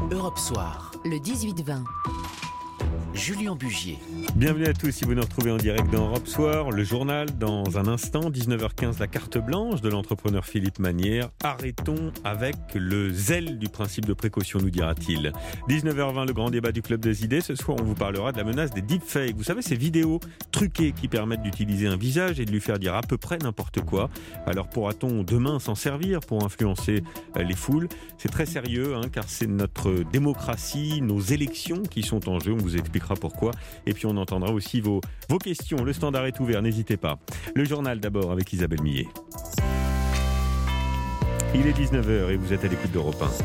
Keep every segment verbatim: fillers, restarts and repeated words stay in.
Europe Soir, le dix-huit vingt. Julien Bugier. Bienvenue à tous si vous nous retrouvez en direct dans Europe Soir, le journal dans un instant, dix-neuf heures quinze, la carte blanche de l'entrepreneur Philippe Manière. Arrêtons avec le zèle du principe de précaution, nous dira-t-il. dix-neuf heures vingt, le grand débat du Club des idées. Ce soir, on vous parlera de la menace des deepfakes. Vous savez, ces vidéos truquées qui permettent d'utiliser un visage et de lui faire dire à peu près n'importe quoi. Alors pourra-t-on demain s'en servir pour influencer les foules ? C'est très sérieux, hein, car c'est notre démocratie, nos élections qui sont en jeu. On vous expliquera pourquoi. Et puis on entendra aussi vos, vos questions. Le standard est ouvert, n'hésitez pas. Le journal d'abord avec Isabelle Millet. Il est dix-neuf heures et vous êtes à l'écoute d'Europe un.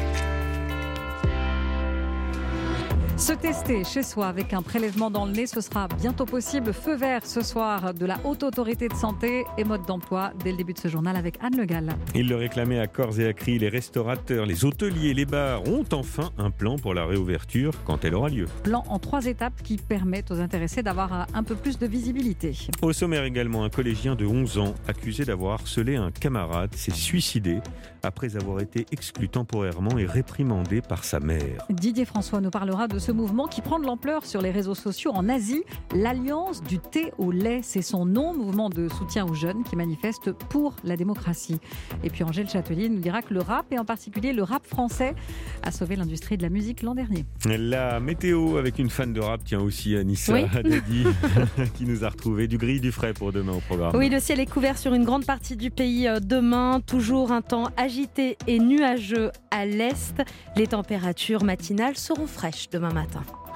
Se tester chez soi avec un prélèvement dans le nez, ce sera bientôt possible. Feu vert ce soir de la Haute Autorité de Santé et mode d'emploi dès le début de ce journal avec Anne Le Gall. Ils le réclamaient à corps et à cri. Les restaurateurs, les hôteliers, les bars ont enfin un plan pour la réouverture quand elle aura lieu. Plan en trois étapes qui permettent aux intéressés d'avoir un peu plus de visibilité. Au sommaire également, un collégien de onze ans accusé d'avoir harcelé un camarade s'est suicidé après avoir été exclu temporairement et réprimandé par sa mère. Didier François nous parlera de ce mouvement qui prend de l'ampleur sur les réseaux sociaux en Asie. L'Alliance du thé au lait, c'est son nom, mouvement de soutien aux jeunes qui manifestent pour la démocratie. Et puis Angèle Châtelier nous dira que le rap, et en particulier le rap français, a sauvé l'industrie de la musique l'an dernier. La météo avec une fan de rap, tiens aussi Anissa oui. Haddadi qui nous a retrouvé du gris, du frais pour demain au programme. Oui, le ciel est couvert sur une grande partie du pays demain. Toujours un temps agité et nuageux à l'est. Les températures matinales seront fraîches demain matin.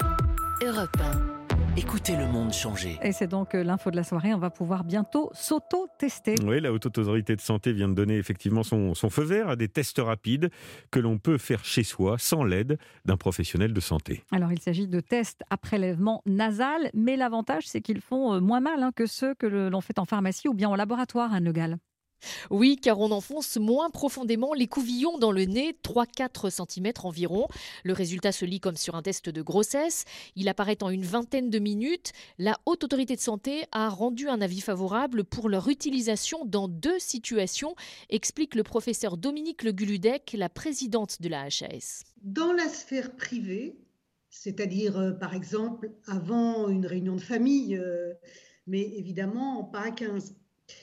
Europe un. Écoutez le monde changer. Et c'est donc l'info de la soirée. On va pouvoir bientôt s'auto-tester. Oui, la Haute Autorité de Santé vient de donner effectivement son, son feu vert à des tests rapides que l'on peut faire chez soi sans l'aide d'un professionnel de santé. Alors, il s'agit de tests à prélèvement nasal, mais l'avantage, c'est qu'ils font moins mal hein, que ceux que l'on fait en pharmacie ou bien en laboratoire, Anne Le Gall. Oui, car on enfonce moins profondément les couvillons dans le nez, trois à quatre centimètres environ. Le résultat se lit comme sur un test de grossesse. Il apparaît en une vingtaine de minutes. La Haute Autorité de Santé a rendu un avis favorable pour leur utilisation dans deux situations, explique le professeur Dominique Le Guludec, la présidente de la H A S. Dans la sphère privée, c'est-à-dire euh, par exemple avant une réunion de famille, euh, mais évidemment pas à quinze.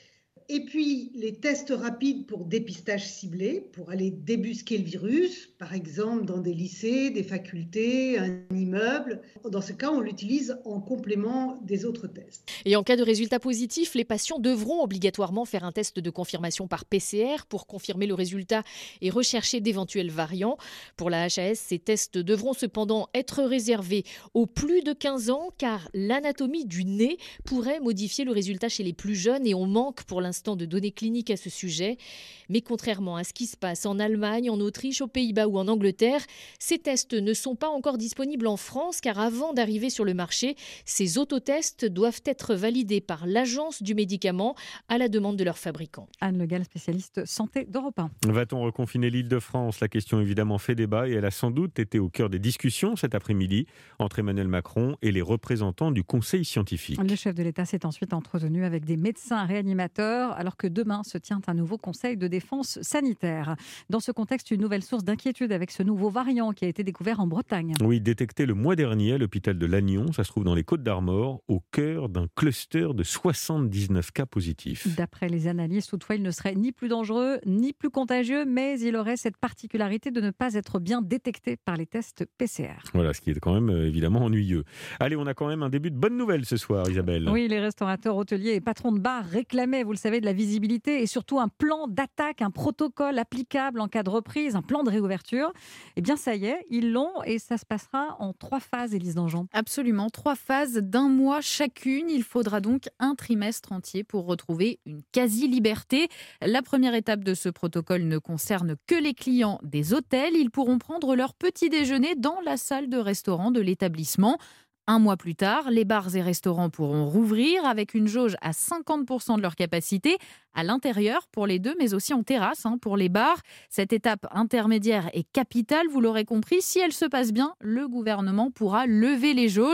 Et puis, les tests rapides pour dépistage ciblé, pour aller débusquer le virus, par exemple dans des lycées, des facultés, un immeuble. Dans ce cas, on l'utilise en complément des autres tests. Et en cas de résultat positif, les patients devront obligatoirement faire un test de confirmation par P C R pour confirmer le résultat et rechercher d'éventuels variants. Pour la H A S, ces tests devront cependant être réservés aux plus de quinze ans, car l'anatomie du nez pourrait modifier le résultat chez les plus jeunes et on manque pour l'instant de données cliniques à ce sujet. Mais contrairement à ce qui se passe en Allemagne, en Autriche, aux Pays-Bas ou en Angleterre, ces tests ne sont pas encore disponibles en France car avant d'arriver sur le marché, ces autotests doivent être validés par l'Agence du médicament à la demande de leurs fabricants. Anne Le Gall, spécialiste santé d'Europe un. Va-t-on reconfiner l'Île-de-France ? La question évidemment fait débat et elle a sans doute été au cœur des discussions cet après-midi entre Emmanuel Macron et les représentants du Conseil scientifique. Le chef de l'État s'est ensuite entretenu avec des médecins réanimateurs alors que demain se tient un nouveau conseil de défense sanitaire. Dans ce contexte, une nouvelle source d'inquiétude avec ce nouveau variant qui a été découvert en Bretagne. Oui, détecté le mois dernier à l'hôpital de Lannion, ça se trouve dans les Côtes-d'Armor, au cœur d'un cluster de soixante-dix-neuf cas positifs. D'après les analyses, toutefois, il ne serait ni plus dangereux, ni plus contagieux, mais il aurait cette particularité de ne pas être bien détecté par les tests P C R. Voilà, ce qui est quand même euh, évidemment ennuyeux. Allez, on a quand même un début de bonne nouvelle ce soir, Isabelle. Oui, les restaurateurs, hôteliers et patrons de bars réclamaient, vous le savez, de la visibilité et surtout un plan d'attaque, un protocole applicable en cas de reprise, un plan de réouverture. Eh bien, ça y est, ils l'ont et ça se passera en trois phases, Élise Dangean. Absolument, trois phases d'un mois chacune. Il faudra donc un trimestre entier pour retrouver une quasi-liberté. La première étape de ce protocole ne concerne que les clients des hôtels. Ils pourront prendre leur petit déjeuner dans la salle de restaurant de l'établissement. Un mois plus tard, les bars et restaurants pourront rouvrir avec une jauge à cinquante pour cent de leur capacité à l'intérieur pour les deux, mais aussi en terrasse hein, pour les bars. Cette étape intermédiaire est capitale, vous l'aurez compris. Si elle se passe bien, le gouvernement pourra lever les jauges.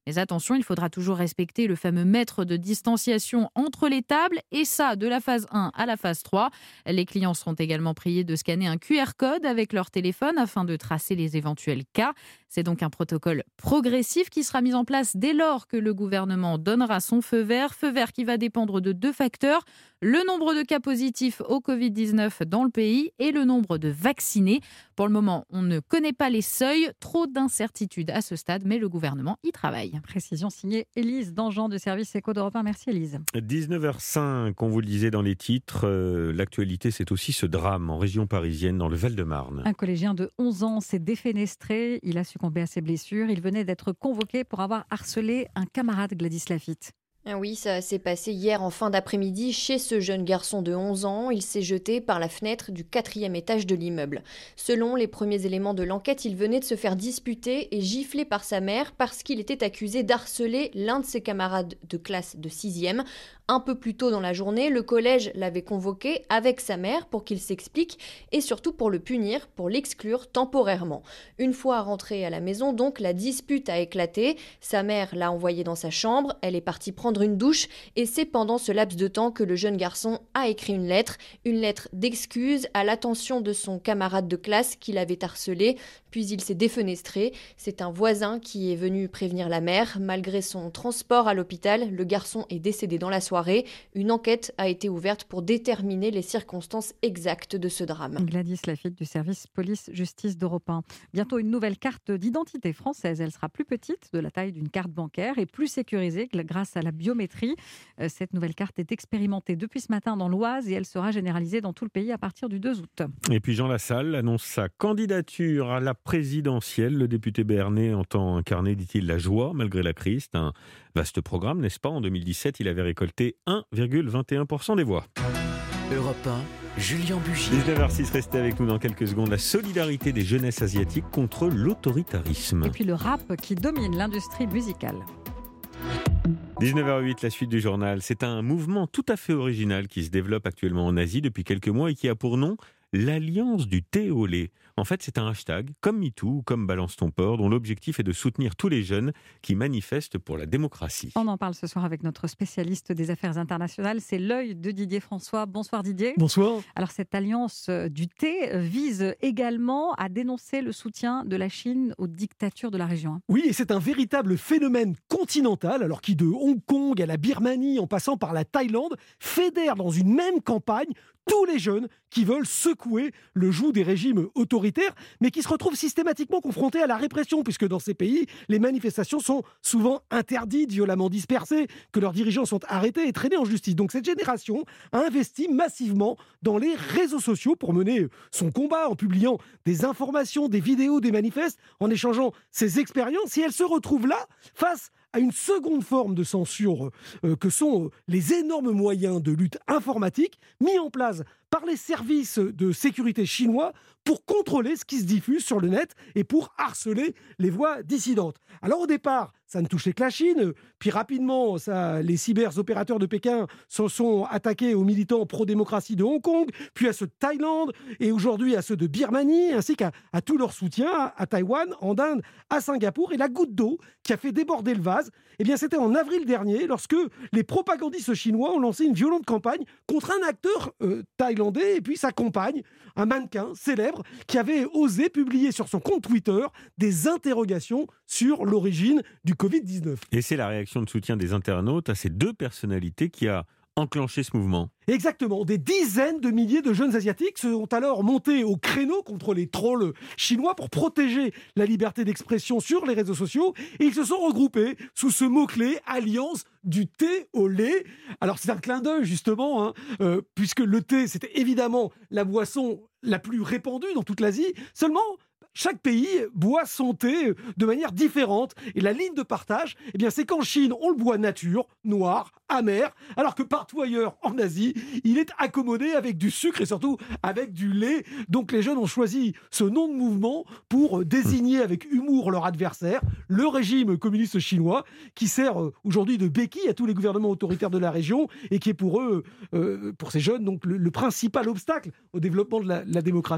Mais attention, il faudra toujours respecter le fameux mètre de distanciation entre les tables, et ça de la phase un à la phase trois. Les clients seront également priés de scanner un Q R code avec leur téléphone afin de tracer les éventuels cas. C'est donc un protocole progressif qui sera mis en place dès lors que le gouvernement donnera son feu vert. Feu vert qui va dépendre de deux facteurs: le nombre de cas positifs au covid dix-neuf dans le pays et le nombre de vaccinés. Pour le moment, on ne connaît pas les seuils, trop d'incertitudes à ce stade, mais le gouvernement y travaille. Précision signée Élise Dangean du service Éco d'Europe un. Merci Élise. dix-neuf heures cinq, on vous le disait dans les titres, euh, l'actualité c'est aussi ce drame en région parisienne dans le Val-de-Marne. Un collégien de onze ans s'est défenestré, il a succombé à ses blessures. Il venait d'être convoqué pour avoir harcelé un camarade, Gladys Lafitte. Oui, ça s'est passé hier en fin d'après-midi chez ce jeune garçon de onze ans. Il s'est jeté par la fenêtre du quatrième étage de l'immeuble. Selon les premiers éléments de l'enquête, il venait de se faire disputer et gifler par sa mère parce qu'il était accusé d'harceler l'un de ses camarades de classe de sixième. Un peu plus tôt dans la journée, le collège l'avait convoqué avec sa mère pour qu'il s'explique et surtout pour le punir, pour l'exclure temporairement. Une fois rentré à la maison, donc, la dispute a éclaté. Sa mère l'a envoyé dans sa chambre. Elle est partie prendre une douche et c'est pendant ce laps de temps que le jeune garçon a écrit une lettre, une lettre d'excuse à l'attention de son camarade de classe qui l'avait harcelé, puis il s'est défenestré. C'est un voisin qui est venu prévenir la mère. Malgré son transport à l'hôpital, le garçon est décédé dans la soirée. Une enquête a été ouverte pour déterminer les circonstances exactes de ce drame. Gladys Lafitte du service police-justice d'Europe un. Bientôt une nouvelle carte d'identité française. Elle sera plus petite, de la taille d'une carte bancaire, et plus sécurisée grâce à la biométrie. Cette nouvelle carte est expérimentée depuis ce matin dans l'Oise et elle sera généralisée dans tout le pays à partir du deux août. Et puis Jean Lassalle annonce sa candidature à la présidentielle. Le député béarnais entend incarner, dit-il, la joie malgré la crise. C'est un vaste programme, n'est-ce pas ? En deux mille dix-sept, il avait récolté un virgule vingt et un pour cent des voix. Europe un, Julien Bugier. dix-neuf heures six, restez avec nous dans quelques secondes. La solidarité des jeunesses asiatiques contre l'autoritarisme. Et puis le rap qui domine l'industrie musicale. dix-neuf heures huit, la suite du journal. C'est un mouvement tout à fait original qui se développe actuellement en Asie depuis quelques mois et qui a pour nom l'Alliance du thé au lait. En fait, c'est un hashtag, comme MeToo ou comme Balance ton port, dont l'objectif est de soutenir tous les jeunes qui manifestent pour la démocratie. On en parle ce soir avec notre spécialiste des affaires internationales, c'est l'œil de Didier François. Bonsoir Didier. Bonsoir. Alors cette alliance du thé vise également à dénoncer le soutien de la Chine aux dictatures de la région. Oui, et c'est un véritable phénomène continental, alors qui de Hong Kong à la Birmanie en passant par la Thaïlande fédère dans une même campagne tous les jeunes qui veulent secouer le joug des régimes autoritaires, mais qui se retrouvent systématiquement confrontés à la répression, puisque dans ces pays, les manifestations sont souvent interdites, violemment dispersées, que leurs dirigeants sont arrêtés et traînés en justice. Donc cette génération a investi massivement dans les réseaux sociaux pour mener son combat, en publiant des informations, des vidéos, des manifestes, en échangeant ses expériences, et elle se retrouve là, face à une seconde forme de censure euh, que sont les énormes moyens de lutte informatique mis en place par les services de sécurité chinois pour contrôler ce qui se diffuse sur le net et pour harceler les voix dissidentes. Alors au départ, ça ne touchait que la Chine, puis rapidement, ça, les cyberopérateurs de Pékin se sont attaqués aux militants pro-démocratie de Hong Kong, puis à ceux de Thaïlande, et aujourd'hui à ceux de Birmanie, ainsi qu'à à tout leur soutien à Taïwan, en Inde, à Singapour. Et la goutte d'eau qui a fait déborder le vase, eh bien, c'était en avril dernier, lorsque les propagandistes chinois ont lancé une violente campagne contre un acteur euh, thaïlandais et puis sa compagne, un mannequin célèbre, qui avait osé publier sur son compte Twitter des interrogations sur l'origine du covid dix-neuf. Et c'est la réaction de soutien des internautes à ces deux personnalités qui a enclenché ce mouvement. Exactement. Des dizaines de milliers de jeunes asiatiques se sont alors montés au créneau contre les trolls chinois pour protéger la liberté d'expression sur les réseaux sociaux. Et ils se sont regroupés sous ce mot-clé « Alliance du thé au lait ». Alors c'est un clin d'œil justement, hein, euh, puisque le thé, c'était évidemment la boisson la plus répandue dans toute l'Asie. Seulement, chaque pays boit son thé de manière différente. Et la ligne de partage, eh bien, c'est qu'en Chine, on le boit nature, noir, amer, alors que partout ailleurs en Asie, il est accommodé avec du sucre et surtout avec du lait. Donc les jeunes ont choisi ce nom de mouvement pour désigner avec humour leur adversaire, le régime communiste chinois, qui sert aujourd'hui de béquille à tous les gouvernements autoritaires de la région et qui est pour eux, euh, pour ces jeunes, donc le, le principal obstacle au développement de la, la démocratie.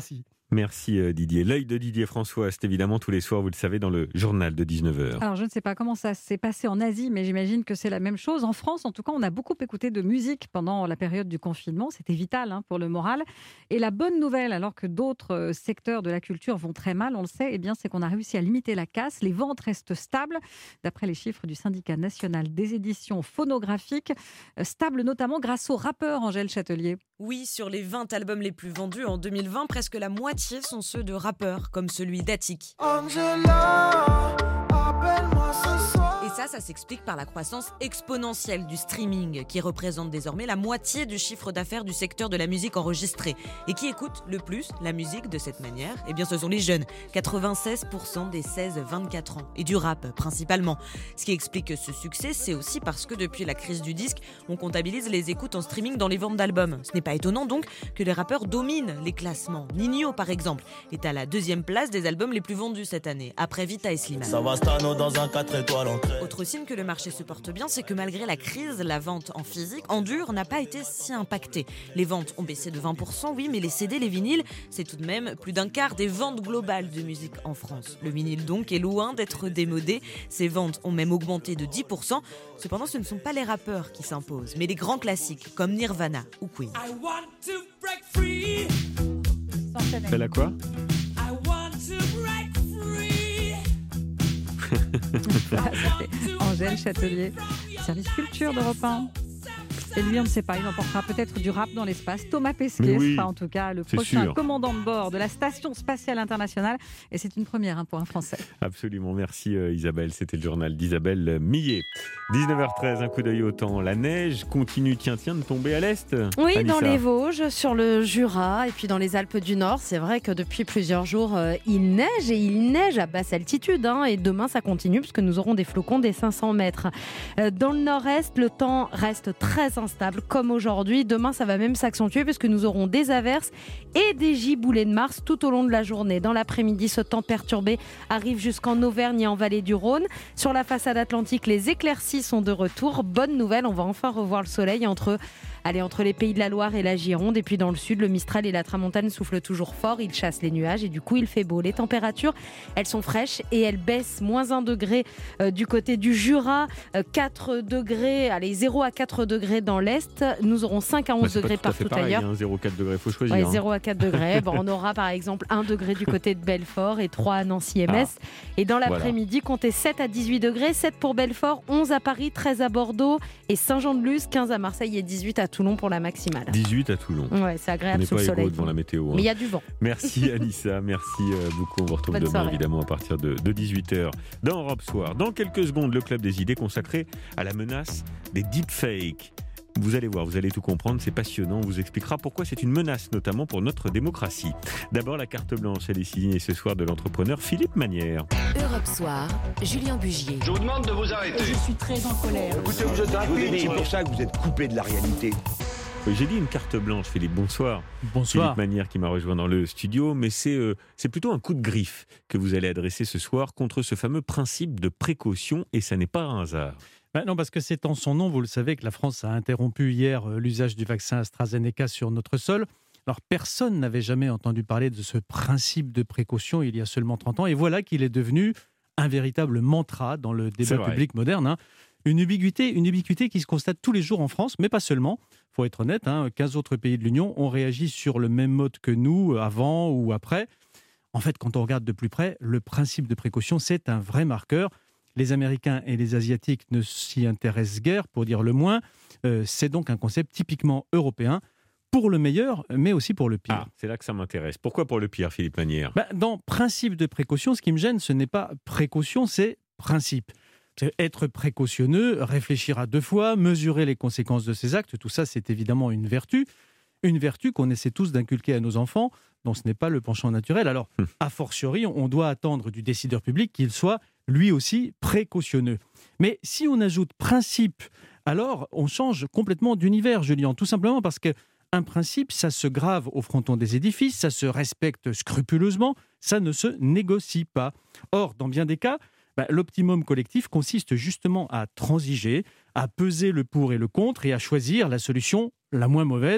Merci Didier. L'œil de Didier François, c'est évidemment tous les soirs, vous le savez, dans le journal de dix-neuf heures. Alors je ne sais pas comment ça s'est passé en Asie, mais j'imagine que c'est la même chose. En France, en tout cas, on a beaucoup écouté de musique pendant la période du confinement. C'était vital hein, pour le moral. Et la bonne nouvelle, alors que d'autres secteurs de la culture vont très mal, on le sait, eh bien, c'est qu'on a réussi à limiter la casse. Les ventes restent stables, d'après les chiffres du syndicat national des éditions phonographiques. Stables notamment grâce aux rappeurs, Angèle Châtelier. Oui, sur les vingt albums les plus vendus en deux mille vingt, presque la moitié sont ceux de rappeurs, comme celui d'Attic. Angela, appelle-moi ce soir. Et ça, ça s'explique par la croissance exponentielle du streaming, qui représente désormais la moitié du chiffre d'affaires du secteur de la musique enregistrée. Et qui écoute le plus la musique de cette manière ? Eh bien, ce sont les jeunes, quatre-vingt-seize pour cent des seize vingt-quatre ans, et du rap principalement. Ce qui explique ce succès, c'est aussi parce que depuis la crise du disque, on comptabilise les écoutes en streaming dans les ventes d'albums. Ce n'est pas étonnant donc que les rappeurs dominent les classements. Ninho, par exemple, est à la deuxième place des albums les plus vendus cette année, après Vita et Slimane. Savastano dans un quatre étoiles en crème. Autre signe que le marché se porte bien, c'est que malgré la crise, la vente en physique, en dur, n'a pas été si impactée. Les ventes ont baissé de vingt pour cent, oui, mais les C D, les vinyles, c'est tout de même plus d'un quart des ventes globales de musique en France. Le vinyle donc est loin d'être démodé. Ses ventes ont même augmenté de dix pour cent. Cependant, ce ne sont pas les rappeurs qui s'imposent, mais les grands classiques comme Nirvana ou Queen. I want to break free. Elle a quoi ? I want to break free. Angèle Châtelier, service culture d'Europe un. Et lui, on ne sait pas, il emportera peut-être du rap dans l'espace. Thomas Pesquet oui, sera en tout cas le prochain sûr. commandant de bord de la Station Spatiale Internationale. Et c'est une première hein, pour un Français. Absolument, merci euh, Isabelle. C'était le journal d'Isabelle Millet. dix-neuf heures treize, un coup d'œil au temps. La neige continue, tiens, tiens, de tomber à l'est. Oui, Anissa. dans les Vosges, sur le Jura et puis dans les Alpes du Nord. C'est vrai que depuis plusieurs jours, euh, il neige et il neige à basse altitude. Hein, et demain, ça continue puisque nous aurons des flocons des cinq cents mètres. Euh, dans le nord-est, le temps reste très instable comme aujourd'hui. Demain, ça va même s'accentuer puisque nous aurons des averses et des giboulées de Mars tout au long de la journée. Dans l'après-midi, ce temps perturbé arrive jusqu'en Auvergne et en vallée du Rhône. Sur la façade atlantique, les éclaircies sont de retour. Bonne nouvelle, on va enfin revoir le soleil entre, allez, entre les Pays de la Loire et la Gironde. Et puis dans le sud, le Mistral et la Tramontane soufflent toujours fort. Ils chassent les nuages et du coup, il fait beau. Les températures, elles sont fraîches et elles baissent. Moins un degré euh, du côté du Jura, euh, quatre degrés, allez, zéro à quatre degrés dans l'Est. Nous aurons cinq à onze bah, degrés pas partout pareil, ailleurs. Hein, zéro virgule quatre degrés, il faut choisir. Ouais, hein. zéro à quatre degrés. Bon, on aura par exemple un degré du côté de Belfort et trois à Nancy-M S. Ah, et dans l'après-midi, voilà. Comptez sept à dix-huit degrés. sept pour Belfort, onze à Paris, treize à Bordeaux et Saint-Jean-de-Luz, quinze à Marseille et dix-huit à Toulon pour la maximale. dix-huit à Toulon. Ouais, c'est agréable sous le soleil. On n'est pas égaux devant la météo. Hein. Mais il y a du vent. Merci Anissa, merci beaucoup. On vous retrouve Bonne demain soirée. Évidemment à partir de, de dix-huit heures dans Europe Soir. Dans quelques secondes, le Club des idées consacré à la menace des deepfakes. Vous allez voir, vous allez tout comprendre, c'est passionnant. On vous expliquera pourquoi c'est une menace, notamment pour notre démocratie. D'abord, la carte blanche, elle est signée ce soir de l'entrepreneur Philippe Manière. Europe Soir, Julien Bugier. Je vous demande de vous arrêter. Je suis très en colère. Écoutez, vous êtes rapide, c'est pour ça que vous êtes coupé de la réalité. Oui, j'ai dit une carte blanche, Philippe, bonsoir. Bonsoir. Philippe Manière qui m'a rejoint dans le studio, mais c'est, euh, c'est plutôt un coup de griffe que vous allez adresser ce soir contre ce fameux principe de précaution, et ça n'est pas un hasard. Ben non, parce que c'est en son nom, vous le savez, que la France a interrompu hier l'usage du vaccin AstraZeneca sur notre sol. Alors, personne n'avait jamais entendu parler de ce principe de précaution il y a seulement trente ans. Et voilà qu'il est devenu un véritable mantra dans le débat public moderne. Hein. Une ubiquité, une ubiquité qui se constate tous les jours en France, mais pas seulement. Il faut être honnête, hein, quinze autres pays de l'Union ont réagi sur le même mode que nous, avant ou après. En fait, quand on regarde de plus près, le principe de précaution, c'est un vrai marqueur. Les Américains et les Asiatiques ne s'y intéressent guère, pour dire le moins. Euh, c'est donc un concept typiquement européen, pour le meilleur, mais aussi pour le pire. Ah, c'est là que ça m'intéresse. Pourquoi pour le pire, Philippe Manière ? Ben, dans principe de précaution, ce qui me gêne, ce n'est pas précaution, c'est principe. C'est être précautionneux, réfléchir à deux fois, mesurer les conséquences de ses actes, tout ça, c'est évidemment une vertu. Une vertu qu'on essaie tous d'inculquer à nos enfants, dont ce n'est pas le penchant naturel. Alors, hum. a fortiori, on doit attendre du décideur public qu'il soit lui aussi précautionneux. Mais si on ajoute principe, alors on change complètement d'univers, Julien, tout simplement parce qu'un principe, ça se grave au fronton des édifices, ça se respecte scrupuleusement, ça ne se négocie pas. Or, dans bien des cas, bah, l'optimum collectif consiste justement à transiger, à peser le pour et le contre et à choisir la solution la moins mauvaise.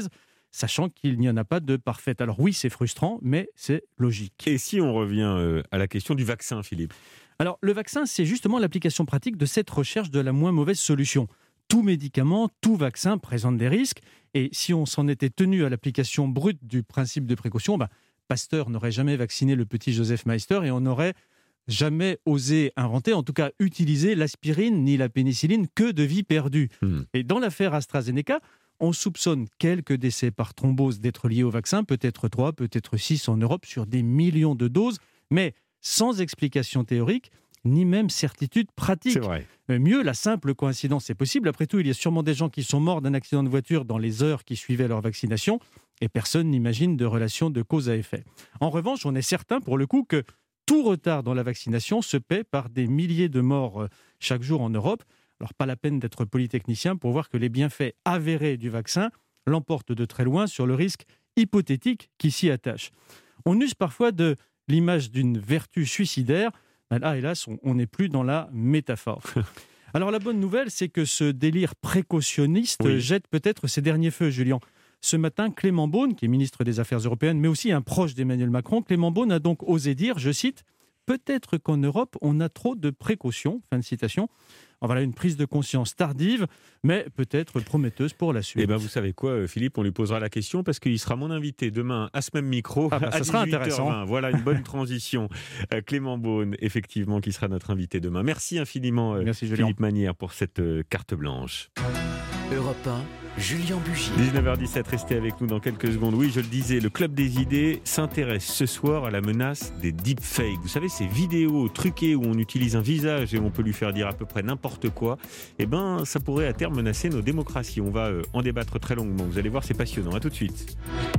sachant qu'il n'y en a pas de parfaite. Alors oui, c'est frustrant, mais c'est logique. Et si on revient euh, à la question du vaccin, Philippe ? Alors le vaccin, c'est justement l'application pratique de cette recherche de la moins mauvaise solution. Tout médicament, tout vaccin présente des risques, et si on s'en était tenu à l'application brute du principe de précaution, ben, Pasteur n'aurait jamais vacciné le petit Joseph Meister et on n'aurait jamais osé inventer, en tout cas utiliser l'aspirine ni la pénicilline, que de vies perdues. Mmh. Et dans l'affaire AstraZeneca, on soupçonne quelques décès par thrombose d'être liés au vaccin, peut-être trois, peut-être six en Europe, sur des millions de doses, mais sans explication théorique, ni même certitude pratique. C'est vrai. Mieux, la simple coïncidence est possible. Après tout, il y a sûrement des gens qui sont morts d'un accident de voiture dans les heures qui suivaient leur vaccination, et personne n'imagine de relation de cause à effet. En revanche, on est certain, pour le coup, que tout retard dans la vaccination se paie par des milliers de morts chaque jour en Europe. Alors, pas la peine d'être polytechnicien pour voir que les bienfaits avérés du vaccin l'emportent de très loin sur le risque hypothétique qui s'y attache. On use parfois de l'image d'une vertu suicidaire. Là, hélas, on n'est plus dans la métaphore. Alors, la bonne nouvelle, c'est que ce délire précautionniste oui. jette peut-être ses derniers feux, Julien. Ce matin, Clément Beaune, qui est ministre des Affaires européennes, mais aussi un proche d'Emmanuel Macron, Clément Beaune a donc osé dire, je cite, « Peut-être qu'en Europe, on a trop de précautions ». Fin de citation. Alors voilà une prise de conscience tardive, mais peut-être prometteuse pour la suite. Eh bien, vous savez quoi, Philippe, on lui posera la question parce qu'il sera mon invité demain à ce même micro ah bah, à ça sera dix-huit heures vingt. Intéressant. Voilà une bonne transition. Clément Beaune, effectivement, qui sera notre invité demain. Merci infiniment, Merci, Philippe Manière, pour cette carte blanche. Europe un, Julien Bugier. dix-neuf heures dix-sept, restez avec nous dans quelques secondes. Oui, je le disais, le Club des idées s'intéresse ce soir à la menace des deepfakes. Vous savez, ces vidéos truquées où on utilise un visage et on peut lui faire dire à peu près n'importe quoi. Eh bien, ça pourrait à terme menacer nos démocraties. On va euh, en débattre très longuement. Vous allez voir, c'est passionnant. À tout de suite.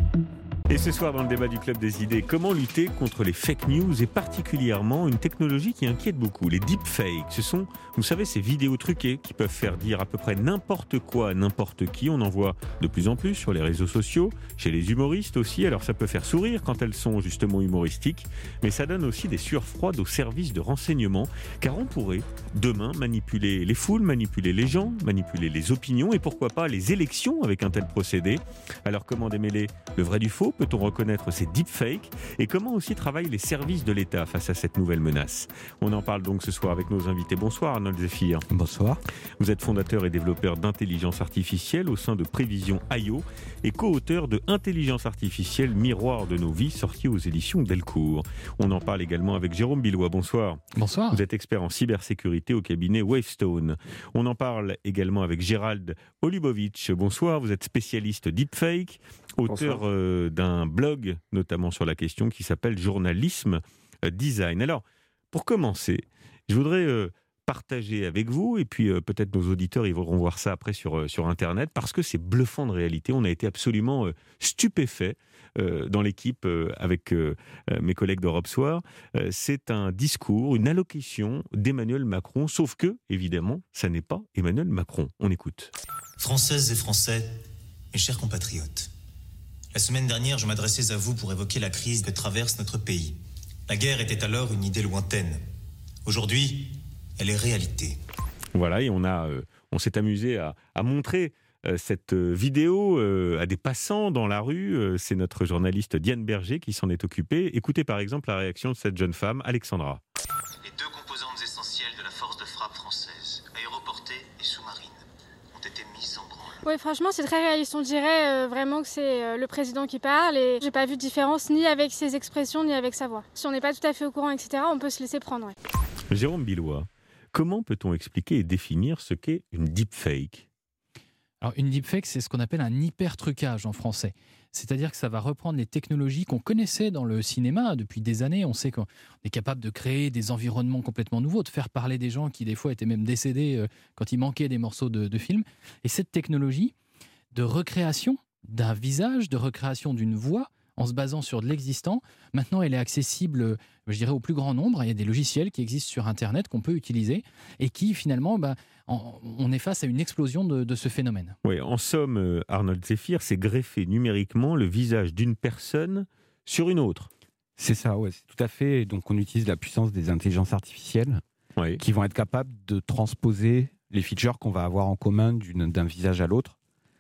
Et ce soir, dans le débat du Club des idées, comment lutter contre les fake news et particulièrement une technologie qui inquiète beaucoup, les deepfakes. Ce sont, vous savez, ces vidéos truquées qui peuvent faire dire à peu près n'importe quoi à n'importe qui. On en voit de plus en plus sur les réseaux sociaux, chez les humoristes aussi. Alors ça peut faire sourire quand elles sont justement humoristiques, mais ça donne aussi des sueurs froides aux services de renseignement, car on pourrait demain manipuler les foules, manipuler les gens, manipuler les opinions et pourquoi pas les élections avec un tel procédé. Alors comment démêler le vrai du faux ? Peut-on reconnaître ces deepfakes ? Et comment aussi travaillent les services de l'État face à cette nouvelle menace ? On en parle donc ce soir avec nos invités. Bonsoir Arnold Zéphyr. Bonsoir. Vous êtes fondateur et développeur d'intelligence artificielle au sein de Prévision I O et co-auteur de Intelligence artificielle, miroir de nos vies, sorti aux éditions Delcourt. On en parle également avec Jérôme Billois. Bonsoir. Bonsoir. Vous êtes expert en cybersécurité au cabinet Wavestone. On en parle également avec Gérald Olubowicz. Bonsoir. Vous êtes spécialiste deepfake, auteur euh, d'un blog notamment sur la question qui s'appelle Journalisme Design. Alors, pour commencer, je voudrais euh, partager avec vous, et puis euh, peut-être nos auditeurs ils vont voir ça après sur, euh, sur Internet, parce que c'est bluffant de réalité. On a été absolument euh, stupéfaits euh, dans l'équipe euh, avec euh, mes collègues d'Europe Soir. Euh, c'est un discours, une allocution d'Emmanuel Macron, sauf que, évidemment, ça n'est pas Emmanuel Macron. On écoute. Françaises et Français, mes chers compatriotes, la semaine dernière, je m'adressais à vous pour évoquer la crise que traverse notre pays. La guerre était alors une idée lointaine. Aujourd'hui, elle est réalité. Voilà, et on, a, euh, on s'est amusé à, à montrer euh, cette vidéo euh, à des passants dans la rue. Euh, c'est notre journaliste Diane Berger qui s'en est occupée. Écoutez par exemple la réaction de cette jeune femme, Alexandra. Les deux composantes essentielles de la force de frappe française, aéroportée et sous-marine, ont été mises en branle. Oui, franchement, c'est très réaliste. On dirait euh, vraiment que c'est euh, le président qui parle et j'ai pas vu de différence ni avec ses expressions ni avec sa voix. Si on n'est pas tout à fait au courant, et cetera, on peut se laisser prendre. Ouais. Jérôme Billois, comment peut-on expliquer et définir ce qu'est une deepfake ? Alors, une deepfake, c'est ce qu'on appelle un hyper-trucage en français. C'est-à-dire que ça va reprendre les technologies qu'on connaissait dans le cinéma depuis des années. On sait qu'on est capable de créer des environnements complètement nouveaux, de faire parler des gens qui, des fois, étaient même décédés quand il manquait des morceaux de, de films. Et cette technologie de recréation d'un visage, de recréation d'une voix, en se basant sur de l'existant, maintenant, elle est accessible, je dirais, au plus grand nombre. Il y a des logiciels qui existent sur Internet qu'on peut utiliser et qui, finalement, bah, on est face à une explosion de, de ce phénomène. Oui, en somme, Arnold Zéphyr, c'est greffer numériquement le visage d'une personne sur une autre. C'est ça, ouais, c'est tout à fait. Donc, on utilise la puissance des intelligences artificielles oui. qui vont être capables de transposer les features qu'on va avoir en commun d'une, d'un visage à l'autre.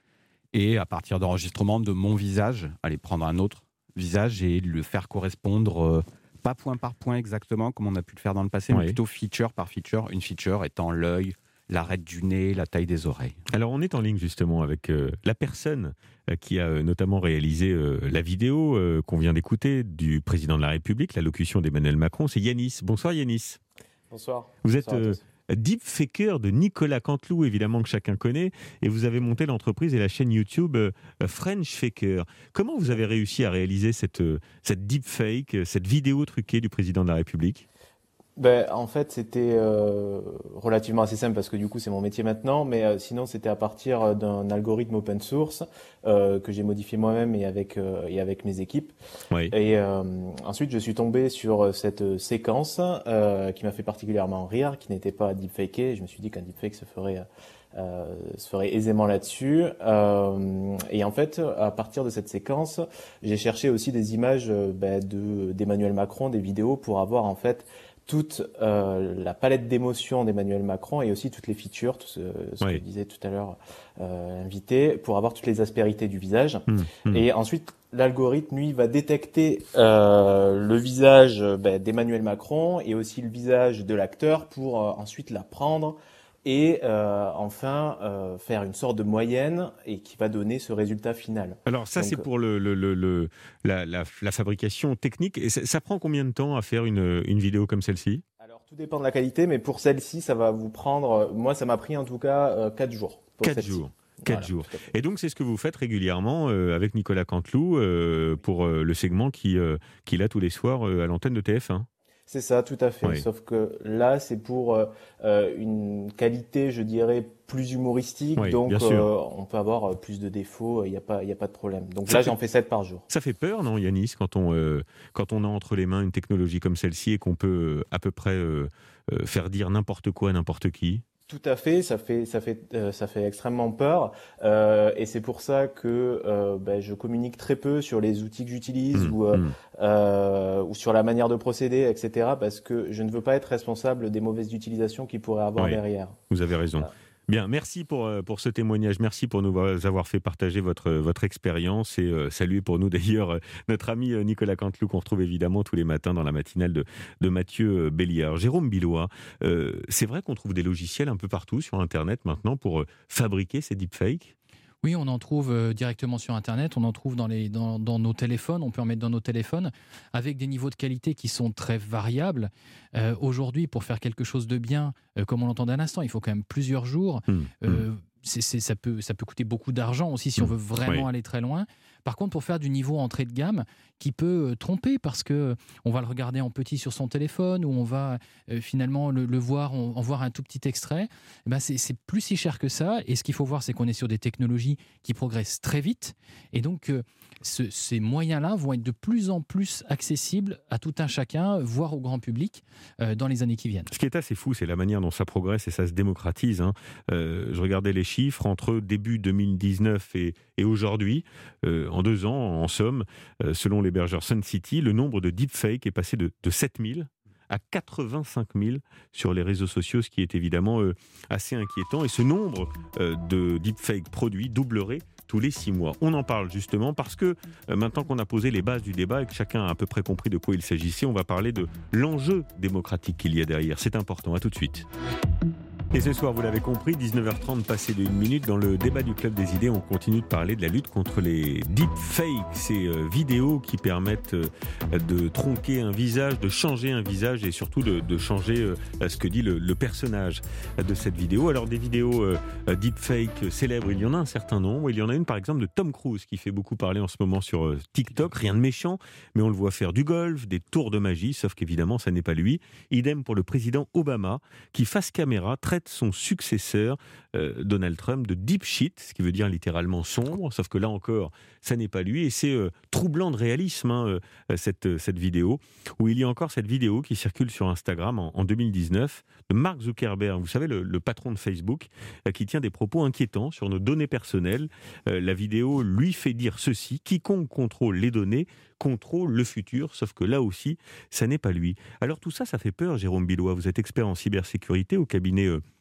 et à partir d'enregistrements de mon visage, aller prendre un autre visage et le faire correspondre, euh, pas point par point exactement comme on a pu le faire dans le passé, oui. mais plutôt feature par feature, une feature étant l'œil, l'arête du nez, la taille des oreilles. Alors on est en ligne justement avec euh, la personne euh, qui a euh, notamment réalisé euh, la vidéo euh, qu'on vient d'écouter du président de la République, l'allocution d'Emmanuel Macron, c'est Yanis. Bonsoir Yanis. Bonsoir. Vous Bonsoir êtes... Euh, deepfaker de Nicolas Canteloup, évidemment que chacun connaît, et vous avez monté l'entreprise et la chaîne YouTube euh, French Faker. Comment vous avez réussi à réaliser cette, euh, cette deepfake, cette vidéo truquée du président de la République ? Ben, en fait, c'était euh, relativement assez simple parce que du coup, c'est mon métier maintenant. Mais euh, sinon, c'était à partir d'un algorithme open source euh, que j'ai modifié moi-même et avec euh, et avec mes équipes. Oui. Et euh, ensuite, je suis tombé sur cette séquence euh, qui m'a fait particulièrement rire, qui n'était pas deepfakée. Je me suis dit qu'un deepfake se ferait euh, se ferait aisément là-dessus. Euh, et en fait, à partir de cette séquence, j'ai cherché aussi des images euh, ben, de d'Emmanuel Macron, des vidéos pour avoir en fait toute euh, la palette d'émotions d'Emmanuel Macron et aussi toutes les features, tout ce, ce oui. que disait tout à l'heure euh, l'invité, pour avoir toutes les aspérités du visage. Mmh, mmh. Et ensuite, l'algorithme, lui, va détecter euh, le visage ben, d'Emmanuel Macron et aussi le visage de l'acteur pour euh, ensuite l'apprendre et euh, enfin euh, faire une sorte de moyenne et qui va donner ce résultat final. Alors ça, donc, c'est pour le, le, le, le, la, la, la fabrication technique. Et ça, ça prend combien de temps à faire une, une vidéo comme celle-ci ? Alors tout dépend de la qualité, mais pour celle-ci, ça va vous prendre, moi ça m'a pris en tout cas euh, quatre jours. quatre jours. Quatre voilà, jours. Et donc, c'est ce que vous faites régulièrement euh, avec Nicolas Canteloup euh, pour euh, le segment qui, euh, qu'il a tous les soirs euh, à l'antenne de T F un. C'est ça, tout à fait. Oui. Sauf que là, c'est pour euh, une qualité, je dirais, plus humoristique. Oui, donc, euh, on peut avoir plus de défauts. Il n'y a pas, il n'y a pas de problème. Donc ça là, fait, j'en fais sept par jour. Ça fait peur, non, Yanis, quand on, euh, quand on a entre les mains une technologie comme celle-ci et qu'on peut euh, à peu près euh, euh, faire dire n'importe quoi à n'importe qui ? Tout à fait, ça fait ça fait euh, ça fait extrêmement peur euh, et c'est pour ça que euh, ben, je communique très peu sur les outils que j'utilise mmh, ou euh, mmh. euh, ou sur la manière de procéder, et cetera. Parce que je ne veux pas être responsable des mauvaises utilisations qu'il pourrait avoir oui, derrière. Vous avez raison. Voilà. Bien, merci pour, pour ce témoignage, merci pour nous avoir fait partager votre, votre expérience et euh, saluer pour nous d'ailleurs notre ami Nicolas Canteloup qu'on retrouve évidemment tous les matins dans la matinale de, de Mathieu Béliard. Jérôme Billois, euh, c'est vrai qu'on trouve des logiciels un peu partout sur Internet maintenant pour fabriquer ces deepfakes ? Oui, on en trouve euh, directement sur Internet, on en trouve dans, les, dans, dans nos téléphones, on peut en mettre dans nos téléphones, avec des niveaux de qualité qui sont très variables. Euh, aujourd'hui, pour faire quelque chose de bien, euh, comme on l'entendait à l'instant, il faut quand même plusieurs jours. Mmh, euh, mmh. C'est, c'est, ça, peut, ça peut coûter beaucoup d'argent aussi si mmh, on veut vraiment oui. aller très loin. Par contre, pour faire du niveau entrée de gamme, qui peut euh, tromper parce que on va le regarder en petit sur son téléphone ou on va euh, finalement le, le voir, on, en voir un tout petit extrait, eh ben c'est, c'est plus si cher que ça. Et ce qu'il faut voir, c'est qu'on est sur des technologies qui progressent très vite. Et donc, euh, ce, ces moyens-là vont être de plus en plus accessibles à tout un chacun, voire au grand public, euh, dans les années qui viennent. Ce qui est assez fou, c'est la manière dont ça progresse et ça se démocratise. Hein. Euh, je regardais les chiffres entre début deux mille dix-neuf et, et aujourd'hui. Euh, en deux ans, en somme, euh, selon l'hébergeur Sun City, le nombre de deepfakes est passé de, de sept mille à quatre-vingt-cinq mille sur les réseaux sociaux, ce qui est évidemment euh, assez inquiétant. Et ce nombre euh, de deepfakes produits doublerait tous les six mois. On en parle justement parce que euh, maintenant qu'on a posé les bases du débat et que chacun a à peu près compris de quoi il s'agissait, on va parler de l'enjeu démocratique qu'il y a derrière. C'est important. À tout de suite. Et ce soir, vous l'avez compris, dix-neuf heures trente passé de une minute, dans le débat du Club des idées, on continue de parler de la lutte contre les deepfakes, ces euh, vidéos qui permettent euh, de tronquer un visage, de changer un visage et surtout de, de changer euh, ce que dit le, le personnage de cette vidéo. Alors des vidéos euh, deepfakes célèbres, il y en a un certain nombre. Il y en a une par exemple de Tom Cruise qui fait beaucoup parler en ce moment sur euh, TikTok, rien de méchant, mais on le voit faire du golf, des tours de magie, sauf qu'évidemment ça n'est pas lui. Idem pour le président Obama qui face caméra traite son successeur euh, Donald Trump de deep shit, ce qui veut dire littéralement sombre, sauf que là encore ça n'est pas lui et c'est euh, troublant de réalisme hein, euh, cette, cette vidéo, où il y a encore cette vidéo qui circule sur Instagram en, en deux mille dix-neuf de Mark Zuckerberg, vous savez le, le patron de Facebook, euh, qui tient des propos inquiétants sur nos données personnelles. Euh, la vidéo lui fait dire ceci: quiconque contrôle les données contrôle le futur, sauf que là aussi, ça n'est pas lui. Alors tout ça, ça fait peur, Jérôme Billois. Vous êtes expert en cybersécurité au cabinet euh,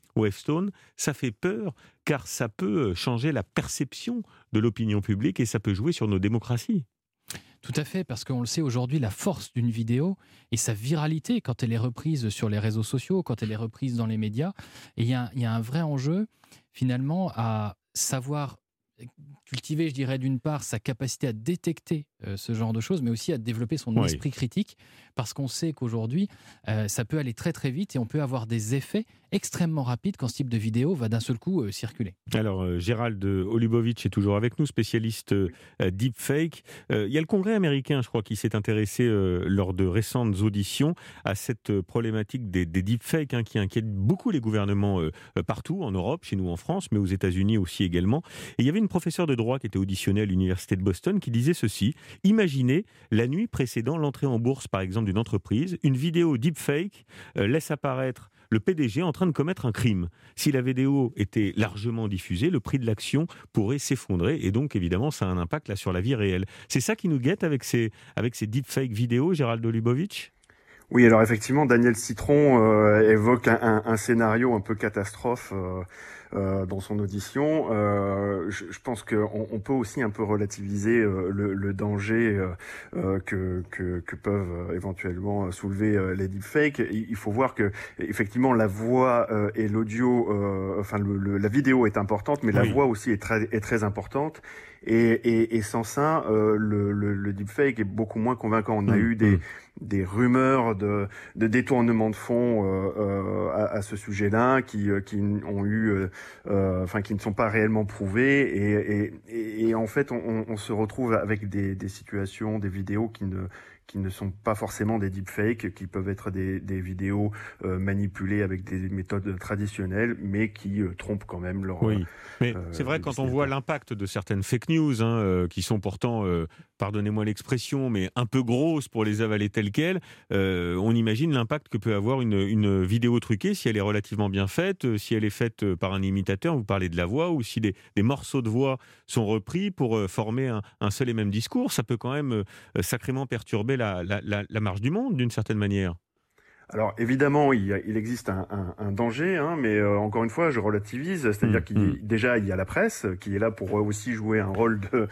Wavestone, ça fait peur car ça peut changer la perception de l'opinion publique et ça peut jouer sur nos démocraties. Tout à fait, parce qu'on le sait aujourd'hui, la force d'une vidéo et sa viralité quand elle est reprise sur les réseaux sociaux, quand elle est reprise dans les médias. Et il y a, il y a un vrai enjeu, finalement, à savoir cultiver, je dirais, d'une part, sa capacité à détecter euh, ce genre de choses, mais aussi à développer son Oui. esprit critique, parce qu'on sait qu'aujourd'hui, euh, ça peut aller très très vite et on peut avoir des effets extrêmement rapides quand ce type de vidéo va d'un seul coup euh, circuler. Alors, euh, Gérald Olubowicz est toujours avec nous, spécialiste euh, deepfake. Euh, il y a le Congrès américain, je crois, qui s'est intéressé euh, lors de récentes auditions à cette euh, problématique des, des deepfakes hein, qui inquiète beaucoup les gouvernements euh, partout, en Europe, chez nous en France, mais aux États-Unis aussi également. Et il y avait une professeure de droit qui était auditionnée à l'Université de Boston qui disait ceci: imaginez la nuit précédant l'entrée en bourse, par exemple, d'une entreprise, une vidéo deepfake euh, laisse apparaître le P D G en train de commettre un crime. Si la vidéo était largement diffusée, le prix de l'action pourrait s'effondrer et donc évidemment ça a un impact là sur la vie réelle. C'est ça qui nous guette avec ces, avec ces deepfake vidéos, Gérald Olubowicz ? Oui, alors effectivement, Daniel Citron euh, évoque un, un, un scénario un peu catastrophe euh, euh, dans son audition. Euh, je, je pense qu'on on peut aussi un peu relativiser euh, le, le danger euh, euh, que, que, que peuvent éventuellement soulever euh, les deepfakes. Il faut voir que effectivement la voix euh, et l'audio, euh, enfin le, le, la vidéo est importante, mais la oui. voix aussi est très, est très importante. Et, et, et sans ça, euh, le, le, le deepfake est beaucoup moins convaincant. On a mmh, eu des, mmh. des rumeurs de, de détournement de fonds euh, euh, à, à ce sujet-là, qui, qui ont eu, euh, enfin, qui ne sont pas réellement prouvées. Et, et, et en fait, on, on se retrouve avec des, des situations, des vidéos qui ne qui ne sont pas forcément des deepfakes, qui peuvent être des, des vidéos euh, manipulées avec des méthodes traditionnelles, mais qui euh, trompent quand même leur... Oui, mais euh, c'est vrai quand on voit l'impact de certaines fake news, hein, euh, qui sont pourtant, euh, pardonnez-moi l'expression, mais un peu grosses pour les avaler telles quelles, euh, on imagine l'impact que peut avoir une, une vidéo truquée si elle est relativement bien faite, si elle est faite par un imitateur, vous parlez de la voix, ou si des, des morceaux de voix sont repris pour euh, former un, un seul et même discours, ça peut quand même euh, sacrément perturber La, la, la, la marche du monde, d'une certaine manière. Alors évidemment, il, y a, il existe un, un, un danger, hein, mais euh, encore une fois, je relativise. C'est-à-dire mmh, qu'il mmh. déjà il y a la presse qui est là pour aussi jouer un rôle de,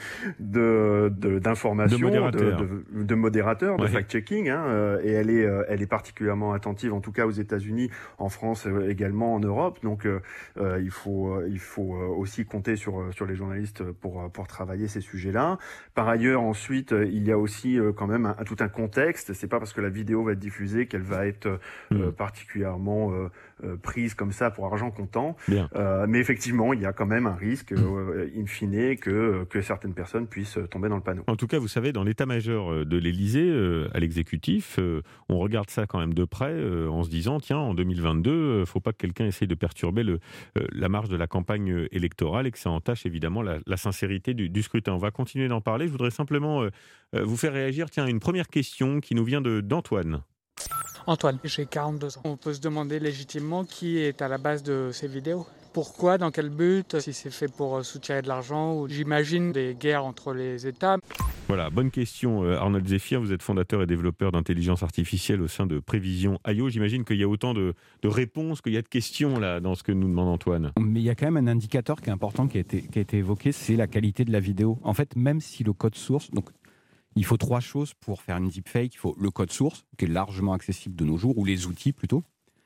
de, de d'information, de modérateur, de, de, de, modérateur, ouais. de fact-checking, hein, euh, et elle est, euh, elle est particulièrement attentive, en tout cas aux États-Unis, en France euh, également, en Europe. Donc euh, euh, il faut, euh, il faut euh, aussi compter sur sur les journalistes pour pour travailler ces sujets-là. Par ailleurs, ensuite, il y a aussi euh, quand même un, tout un contexte. C'est pas parce que la vidéo va être diffusée qu'elle va être Euh, mmh. particulièrement euh, euh, prise comme ça pour argent comptant. Euh, mais effectivement, il y a quand même un risque, euh, in fine, que, que certaines personnes puissent tomber dans le panneau. En tout cas, vous savez, dans l'état-major de l'Élysée, euh, à l'exécutif, euh, on regarde ça quand même de près euh, en se disant, tiens, en deux mille vingt-deux, il ne faut pas que quelqu'un essaye de perturber le, euh, la marche de la campagne électorale et que ça entache évidemment la, la sincérité du, du scrutin. On va continuer d'en parler. Je voudrais simplement euh, vous faire réagir. Tiens, une première question qui nous vient de, d'Antoine. Antoine, j'ai quarante-deux ans. On peut se demander légitimement qui est à la base de ces vidéos. Pourquoi, dans quel but, si c'est fait pour soutirer de l'argent ou j'imagine des guerres entre les États. Voilà, bonne question Arnold Zéphir, vous êtes fondateur et développeur d'intelligence artificielle au sein de Prévision I O. J'imagine qu'il y a autant de, de réponses qu'il y a de questions là dans ce que nous demande Antoine. Mais il y a quand même un indicateur qui est important qui a été, qui a été évoqué, c'est la qualité de la vidéo. En fait, même si le code source... donc il faut trois choses pour faire une deepfake. Il faut le code source, qui est largement accessible de nos jours, ou les outils plutôt.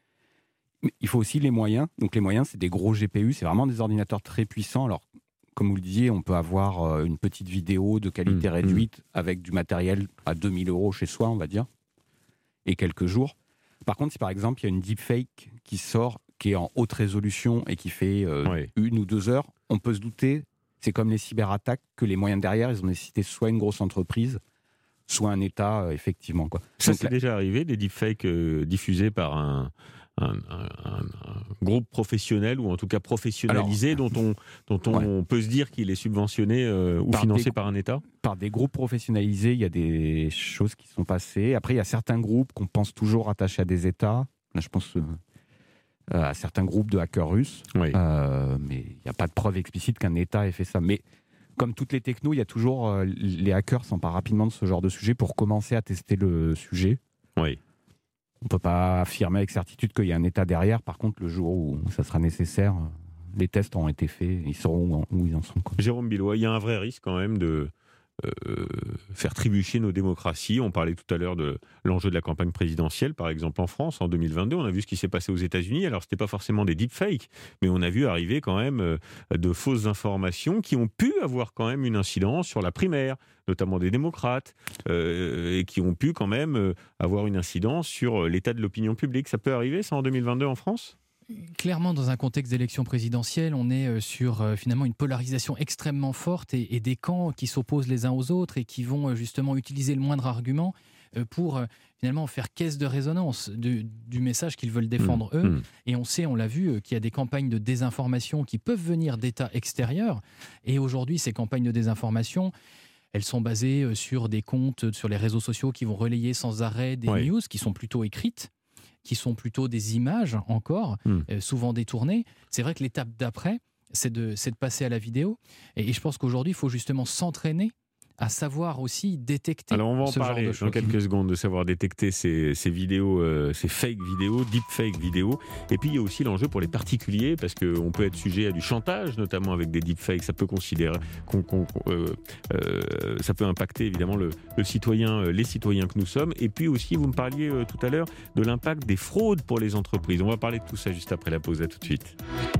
Mais il faut aussi les moyens. Donc les moyens, c'est des gros G P U, c'est vraiment des ordinateurs très puissants. Alors, comme vous le disiez, on peut avoir une petite vidéo de qualité mmh, réduite mmh. avec du matériel à deux mille euros chez soi, on va dire, et quelques jours. Par contre, si par exemple, il y a une deepfake qui sort, qui est en haute résolution et qui fait euh, oui. une ou deux heures, on peut se douter... C'est comme les cyberattaques, que les moyens derrière, ils ont nécessité soit une grosse entreprise, soit un État, euh, effectivement. Quoi. Ça, Donc, c'est là... déjà arrivé, des deepfakes euh, diffusés par un, un, un, un, un groupe professionnel, ou en tout cas professionnalisé, Alors, dont on, dont on ouais. peut se dire qu'il est subventionné euh, ou par financé des, par un État ? Par des groupes professionnalisés, il y a des choses qui sont passées. Après, il y a certains groupes qu'on pense toujours attachés à des États. Là, je pense... Euh... à certains groupes de hackers russes, oui. euh, mais il n'y a pas de preuve explicite qu'un État ait fait ça. Mais comme toutes les technos, il y a toujours euh, les hackers s'emparent rapidement de ce genre de sujet pour commencer à tester le sujet. Oui. on ne peut pas affirmer avec certitude qu'il y a un État derrière. Par contre, le jour où ça sera nécessaire, les tests ont été faits, ils sauront où ils en sont. Jérôme Billois, il y a un vrai risque quand même de euh, faire trébucher nos démocraties. On parlait tout à l'heure de l'enjeu de la campagne présidentielle, par exemple en France, en deux mille vingt-deux. On a vu ce qui s'est passé aux États-Unis. Alors, ce n'était pas forcément des deepfakes, mais on a vu arriver quand même euh, de fausses informations qui ont pu avoir quand même une incidence sur la primaire, notamment des démocrates, euh, et qui ont pu quand même euh, avoir une incidence sur l'état de l'opinion publique. Ça peut arriver, ça, en deux mille vingt-deux en France ? Clairement, dans un contexte d'élection présidentielle, on est sur euh, finalement une polarisation extrêmement forte et, et des camps qui s'opposent les uns aux autres et qui vont euh, justement utiliser le moindre argument euh, pour euh, finalement faire caisse de résonance de, du message qu'ils veulent défendre mmh, eux. mmh. Et on sait, on l'a vu, euh, qu'il y a des campagnes de désinformation qui peuvent venir d'États extérieurs. Et aujourd'hui, ces campagnes de désinformation, elles sont basées sur des comptes sur les réseaux sociaux qui vont relayer sans arrêt des ouais. news qui sont plutôt écrites, qui sont plutôt des images encore, mmh. euh, souvent détournées. C'est vrai que l'étape d'après, c'est de, c'est de passer à la vidéo. Et, et je pense qu'aujourd'hui, il faut justement s'entraîner à savoir aussi détecter. Alors on va en ce parler genre de dans choses. quelques secondes, de savoir détecter ces, ces vidéos, euh, ces fake vidéos, deepfake vidéos. Et puis il y a aussi l'enjeu pour les particuliers, parce qu'on peut être sujet à du chantage, notamment avec des deepfakes. Ça peut considérer, qu'on, qu'on, euh, euh, ça peut impacter évidemment le, le citoyen, les citoyens que nous sommes. Et puis aussi, vous me parliez euh, tout à l'heure de l'impact des fraudes pour les entreprises. On va parler de tout ça juste après la pause. À tout de suite.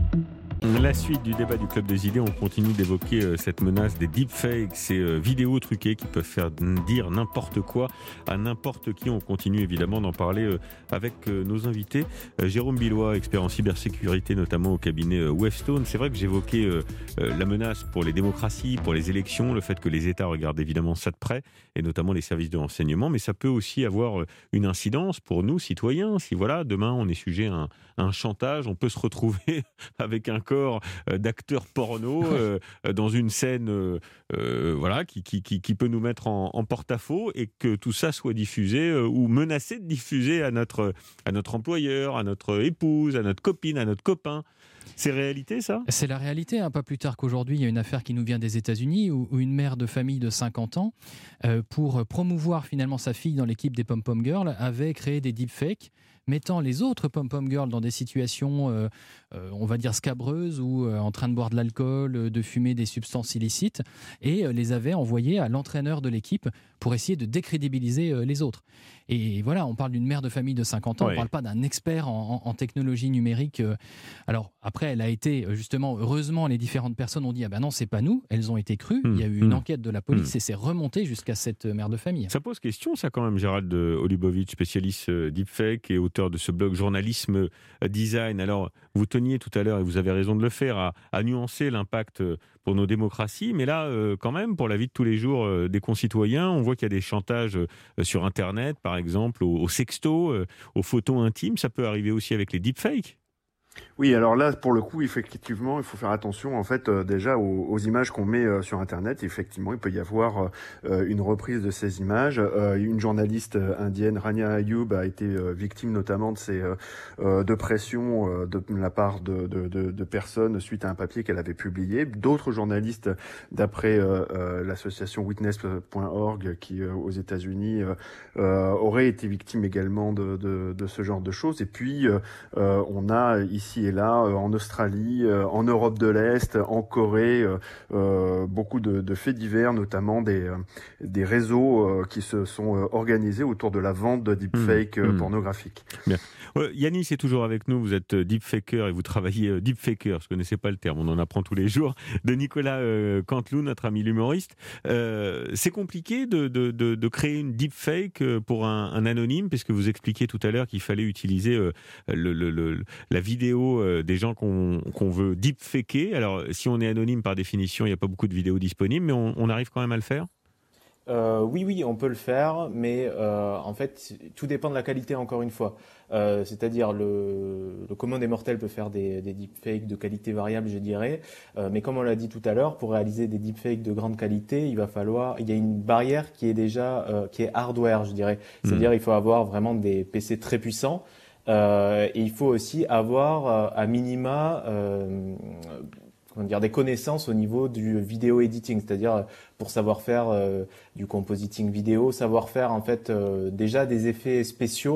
La suite du débat du Club des idées, on continue d'évoquer euh, cette menace des deepfakes, ces euh, vidéos truquées qui peuvent faire dire n'importe quoi à n'importe qui. On continue évidemment d'en parler euh, avec euh, nos invités. Euh, Jérôme Billois, expert en cybersécurité, notamment au cabinet euh, Wavestone. C'est vrai que j'évoquais euh, euh, la menace pour les démocraties, pour les élections, le fait que les États regardent évidemment ça de près, et notamment les services de renseignement, mais ça peut aussi avoir euh, une incidence pour nous, citoyens. Si voilà, demain on est sujet à un, à un chantage, on peut se retrouver avec un corps d'acteurs porno euh, dans une scène euh, euh, voilà, qui, qui, qui, qui peut nous mettre en, en porte-à-faux, et que tout ça soit diffusé euh, ou menacé de diffuser à notre, à notre employeur, à notre épouse, à notre copine, à notre copain. C'est réalité, ça ? C'est la réalité. Hein. Pas plus tard qu'aujourd'hui, il y a une affaire qui nous vient des États-Unis où, où une mère de famille de cinquante ans, euh, pour promouvoir finalement sa fille dans l'équipe des Pom-Pom Girls, avait créé des deepfakes mettant les autres Pom-Pom Girls dans des situations, euh, euh, on va dire, scabreuses, ou euh, en train de boire de l'alcool, euh, de fumer des substances illicites, et euh, les avait envoyées à l'entraîneur de l'équipe pour essayer de décrédibiliser euh, les autres. Et voilà, on parle d'une mère de famille de cinquante ans, ouais. On ne parle pas d'un expert en, en, en technologie numérique. Euh. Alors après, elle a été, justement, heureusement, les différentes personnes ont dit « Ah ben non, c'est pas nous », elles ont été crues, mmh. Il y a eu une mmh. enquête de la police mmh. et c'est remonté jusqu'à cette mère de famille. Ça pose question, ça, quand même, Gérald Olibovic, spécialiste deepfake et auteur de ce blog Journalisme Design. Alors, vous teniez tout à l'heure, et vous avez raison de le faire, à, à nuancer l'impact pour nos démocraties, mais là, euh, quand même, pour la vie de tous les jours euh, des concitoyens, on voit qu'il y a des chantages euh, sur Internet, par exemple, aux, aux sextos, euh, aux photos intimes. Ça peut arriver aussi avec les deepfakes. Oui, alors là, pour le coup, effectivement, il faut faire attention, en fait, euh, déjà aux, aux images qu'on met euh, sur Internet. Effectivement, il peut y avoir euh, une reprise de ces images. Euh, une journaliste indienne, Rania Ayoub, a été euh, victime notamment de ces euh, de pression euh, de la part de, de, de, de personnes suite à un papier qu'elle avait publié. D'autres journalistes, d'après euh, euh, l'association Witness point org, qui euh, aux États-Unis euh, euh, auraient été victimes également de, de, de ce genre de choses. Et puis, euh, euh, on a ici et là, euh, en Australie, euh, en Europe de l'Est, en Corée, euh, euh, beaucoup de, de faits divers, notamment des, euh, des réseaux euh, qui se sont euh, organisés autour de la vente de deepfakes mmh, euh, mmh. pornographiques. Bien. Euh, Yanis est toujours avec nous, vous êtes deepfaker et vous travaillez euh, deepfaker, je ne connaissais pas le terme, on en apprend tous les jours, de Nicolas euh, Canteloup, notre ami l'humoriste. Euh, c'est compliqué de, de, de, de créer une deepfake pour un, un anonyme, puisque vous expliquiez tout à l'heure qu'il fallait utiliser euh, le, le, le, la vidéo euh, des gens qu'on, qu'on veut deepfaker. Alors, si on est anonyme par définition, il n'y a pas beaucoup de vidéos disponibles, mais on, on arrive quand même à le faire ? Euh, oui, oui, on peut le faire, mais euh, en fait, tout dépend de la qualité, encore une fois. Euh, c'est-à-dire, le, le commun des mortels peut faire des, des deepfakes de qualité variable, je dirais. Euh, mais comme on l'a dit tout à l'heure, pour réaliser des deepfakes de grande qualité, il va falloir, il y a une barrière qui est déjà, euh, qui est hardware, je dirais. C'est-à-dire, mmh. il faut avoir vraiment des P C très puissants. Euh, et il faut aussi avoir, euh, à minima, euh, comment dire, des connaissances au niveau du vidéo editing, c'est-à-dire pour savoir faire euh, du compositing vidéo, savoir faire en fait euh, déjà des effets spéciaux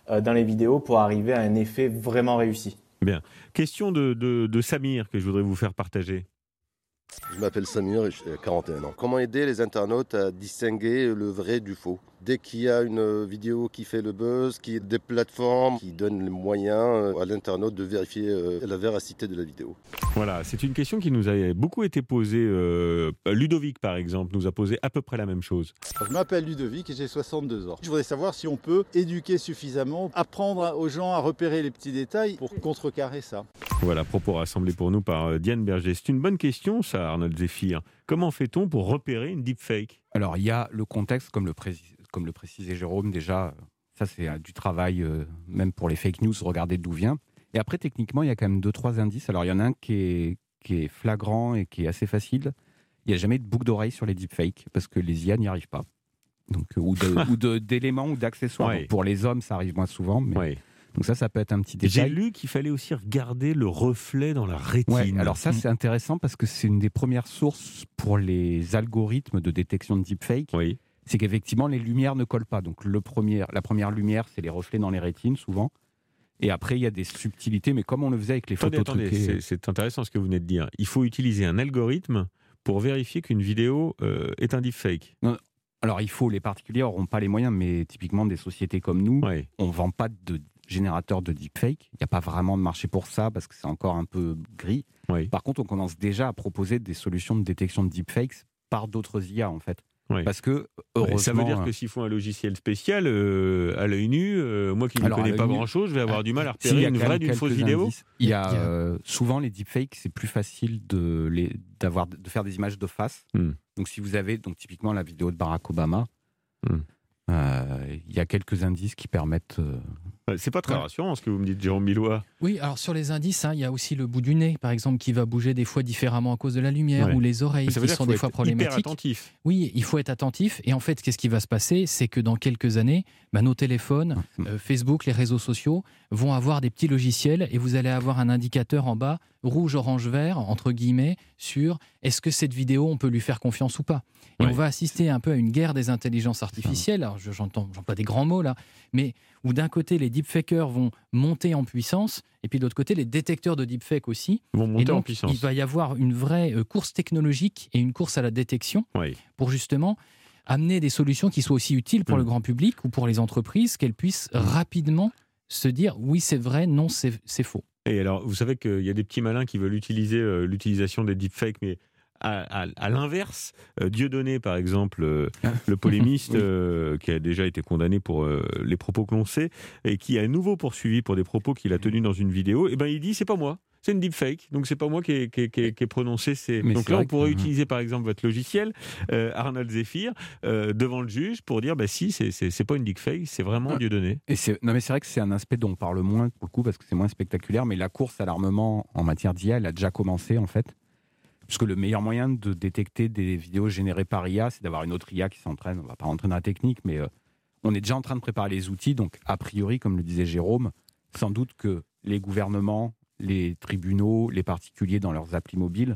euh, dans les vidéos pour arriver à un effet vraiment réussi. Bien. Question de, de, de Samir que je voudrais vous faire partager. Je m'appelle Samir et j'ai quarante et un ans. Comment aider les internautes à distinguer le vrai du faux ? Dès qu'il y a une vidéo qui fait le buzz, qu'il y a des plateformes qui donnent les moyens à l'internaute de vérifier la véracité de la vidéo. Voilà, c'est une question qui nous a beaucoup été posée. Euh, Ludovic, par exemple, nous a posé à peu près la même chose. Je m'appelle Ludovic et j'ai soixante-deux ans. Je voudrais savoir si on peut éduquer suffisamment, apprendre aux gens à repérer les petits détails pour contrecarrer ça. Voilà, propos rassemblés pour nous par Diane Berger. C'est une bonne question, ça, Arnold Zéphir. Comment fait-on pour repérer une deepfake ? Alors, il y a le contexte, comme le, pré- comme le précisait Jérôme, déjà, ça c'est du travail, euh, même pour les fake news, regarder d'où vient. Et après, techniquement, il y a quand même deux, trois indices. Alors, il y en a un qui est, qui est flagrant et qui est assez facile. Il n'y a jamais de boucle d'oreille sur les deepfakes, parce que les I A n'y arrivent pas. Donc, ou, de, ou de, d'éléments ou d'accessoires. Ouais. Donc, pour les hommes, ça arrive moins souvent, mais... Ouais. Donc ça, ça peut être un petit détail. J'ai lu qu'il fallait aussi regarder le reflet dans la rétine. Ouais, alors ça, c'est intéressant parce que c'est une des premières sources pour les algorithmes de détection de deepfake. Oui. C'est qu'effectivement, les lumières ne collent pas. Donc le premier, la première lumière, c'est les reflets dans les rétines, souvent. Et après, il y a des subtilités, mais comme on le faisait avec les attendez, photos attendez, truquées... c'est, c'est intéressant ce que vous venez de dire. Il faut utiliser un algorithme pour vérifier qu'une vidéo euh, est un deepfake. Non, alors, il faut, les particuliers n'auront pas les moyens, mais typiquement des sociétés comme nous, ouais. on ne vend pas de générateur de deepfake. Il n'y a pas vraiment de marché pour ça parce que c'est encore un peu gris. Oui. Par contre, on commence déjà à proposer des solutions de détection de deepfakes par d'autres I A en fait. Oui. Parce que heureusement, ça veut dire que s'il faut un logiciel spécial euh, à l'œil nu, euh, moi qui ne connais pas grand-chose, je vais avoir du mal à repérer une vraie d'une fausse vidéo. Indices. Il y a euh, souvent les deepfakes, c'est plus facile de, les, d'avoir, de faire des images de face. Mm. Donc si vous avez donc typiquement la vidéo de Barack Obama, mm. euh, il y a quelques indices qui permettent. Euh, C'est pas très rassurant ce que vous me dites, Jérôme Billois. Oui, alors sur les indices, hein, il y a aussi le bout du nez, par exemple, qui va bouger des fois différemment à cause de la lumière, ouais. ou les oreilles qui sont des fois problématiques. Hyper attentif. Oui, il faut être attentif. Et en fait, qu'est-ce qui va se passer ? C'est que dans quelques années, bah, nos téléphones, euh, Facebook, les réseaux sociaux vont avoir des petits logiciels et vous allez avoir un indicateur en bas, rouge, orange, vert, entre guillemets, sur est-ce que cette vidéo, on peut lui faire confiance ou pas ? Et ouais. on va assister un peu à une guerre des intelligences artificielles. Alors, j'entends, j'emploie des grands mots là, mais où d'un côté, les deepfakers vont monter en puissance, et puis de l'autre côté, les détecteurs de deepfake aussi. Vont monter et donc, en puissance. Il va y avoir une vraie course technologique et une course à la détection oui. pour justement amener des solutions qui soient aussi utiles pour mmh. le grand public ou pour les entreprises, qu'elles puissent mmh. rapidement se dire oui, c'est vrai, non, c'est, c'est faux. Et alors, vous savez qu'il y a des petits malins qui veulent utiliser euh, l'utilisation des deepfakes, mais À, à, à l'inverse, euh, Dieudonné, par exemple, euh, le polémiste oui. euh, qui a déjà été condamné pour euh, les propos que l'on sait et qui est à nouveau poursuivi pour des propos qu'il a tenus dans une vidéo, et ben il dit c'est pas moi, c'est une deepfake, donc c'est pas moi qui ai, qui ai, qui ai, qui ai prononcé ces. Mais donc là, on pourrait que... utiliser par exemple votre logiciel, euh, Arnold Zéphir, euh, devant le juge pour dire bah si, c'est, c'est, c'est pas une deepfake, c'est vraiment ouais. Dieudonné. Et c'est... Non mais c'est vrai que c'est un aspect dont on parle moins pour le coup parce que c'est moins spectaculaire, mais la course à l'armement en matière d'I A, elle a déjà commencé en fait. Puisque le meilleur moyen de détecter des vidéos générées par I A, c'est d'avoir une autre I A qui s'entraîne. On ne va pas rentrer dans la technique, mais euh, on est déjà en train de préparer les outils. Donc, a priori, comme le disait Jérôme, sans doute que les gouvernements, les tribunaux, les particuliers dans leurs applis mobiles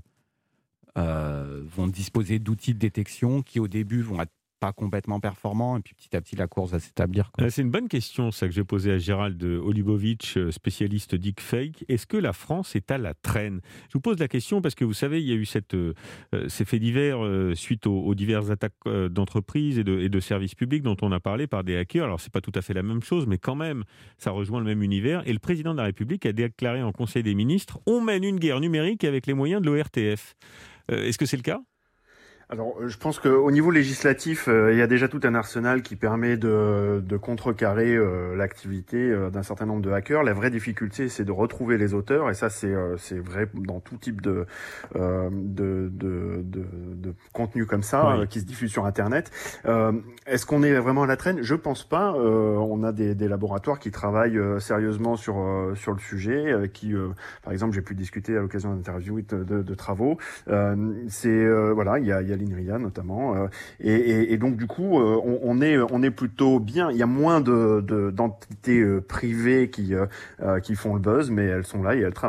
euh, vont disposer d'outils de détection qui, au début, vont être pas complètement performant, et puis petit à petit la course va s'établir. Quoi. C'est une bonne question, ça, que j'ai posée à Gérald Olibovitch, spécialiste deepfake. Est-ce que la France est à la traîne ? Je vous pose la question parce que vous savez, il y a eu cette, euh, ces faits divers euh, suite aux, aux diverses attaques euh, d'entreprises et de, et de services publics dont on a parlé par des hackers. Alors, c'est pas tout à fait la même chose, mais quand même, ça rejoint le même univers. Et le président de la République a déclaré en Conseil des ministres « On mène une guerre numérique avec les moyens de l'O R T F euh, ». Est-ce que c'est le cas ? Alors, je pense qu'au niveau législatif, euh, il y a déjà tout un arsenal qui permet de, de contrecarrer euh, l'activité euh, d'un certain nombre de hackers. La vraie difficulté, c'est de retrouver les auteurs, et ça, c'est, euh, c'est vrai dans tout type de, euh, de, de, de, de contenu comme ça, oui. euh, qui se diffuse sur Internet. Euh, est-ce qu'on est vraiment à la traîne ? Je pense pas. Euh, on a des, des laboratoires qui travaillent euh, sérieusement sur, euh, sur le sujet, euh, qui, euh, par exemple, j'ai pu discuter à l'occasion d'interviews de, de, de travaux. Euh, c'est, euh, voilà, il y a, il y a l'INRIA notamment, euh, et, et, et donc du coup, euh, on, on est, on est plutôt bien. Il y a moins de, de d'entités euh, privées qui, euh, qui font le buzz, mais elles sont là et elles travaillent.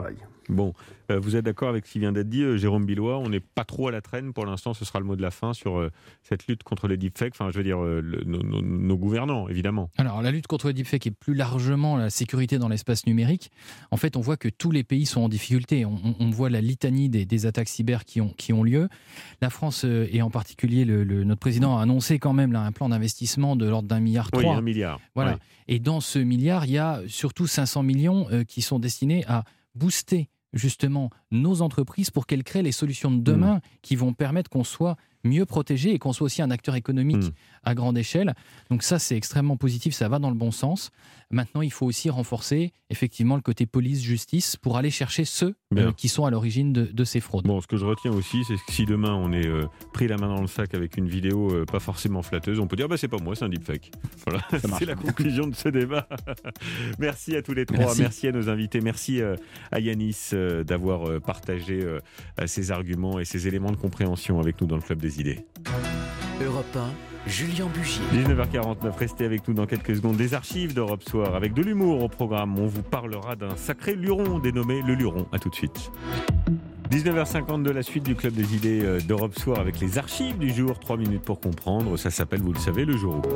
Bon, euh, vous êtes d'accord avec ce qui vient d'être dit, euh, Jérôme Billois, on n'est pas trop à la traîne pour l'instant, ce sera le mot de la fin sur euh, cette lutte contre les deepfakes, enfin je veux dire euh, le, nos, nos, nos gouvernants évidemment. Alors la lutte contre les deepfakes et plus largement la sécurité dans l'espace numérique, en fait on voit que tous les pays sont en difficulté, on, on, on voit la litanie des, des attaques cyber qui ont, qui ont lieu. La France euh, et en particulier le, le, notre président a annoncé quand même là, un plan d'investissement de l'ordre d'un milliard trois. Oui, un milliard. Voilà. Oui. Et dans ce milliard, il y a surtout cinq cents millions euh, qui sont destinés à booster justement nos entreprises pour qu'elles créent les solutions de demain mmh. qui vont permettre qu'on soit mieux protégé et qu'on soit aussi un acteur économique mmh. à grande échelle. Donc ça, c'est extrêmement positif, ça va dans le bon sens. Maintenant, il faut aussi renforcer effectivement le côté police-justice pour aller chercher ceux euh, qui sont à l'origine de, de ces fraudes. Bon, ce que je retiens aussi, c'est que si demain on est euh, pris la main dans le sac avec une vidéo euh, pas forcément flatteuse, on peut dire bah, c'est pas moi, c'est un deepfake. Voilà, c'est la conclusion de ce débat. Merci à tous les trois, merci, merci à nos invités, merci euh, à Yanis euh, d'avoir euh, partagé euh, ses arguments et ses éléments de compréhension avec nous dans le Club des idées. Europe un, Julien Bugier. dix-neuf heures quarante-neuf, restez avec nous dans quelques secondes. Des archives d'Europe Soir avec de l'humour au programme. On vous parlera d'un sacré luron dénommé le luron. À tout de suite. dix-neuf heures cinquante de la suite du Club des idées d'Europe Soir avec les archives du jour. Trois minutes pour comprendre. Ça s'appelle, vous le savez, le jour où.